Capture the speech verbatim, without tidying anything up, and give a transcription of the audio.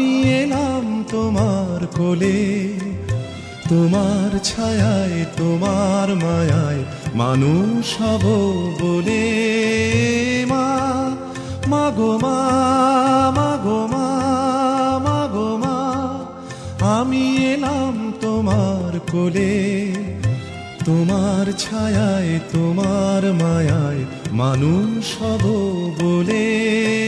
আমি এলাম তোমার কোলে, তোমার ছায়ায় তোমার মায়ায় মানুষ হব বলে। মা মাগো মা, মাগো মা, মাগো মা, আমি এলাম তোমার কোলে, তোমার ছায়ায় তোমার মায়ায় মানুষ হব বলে।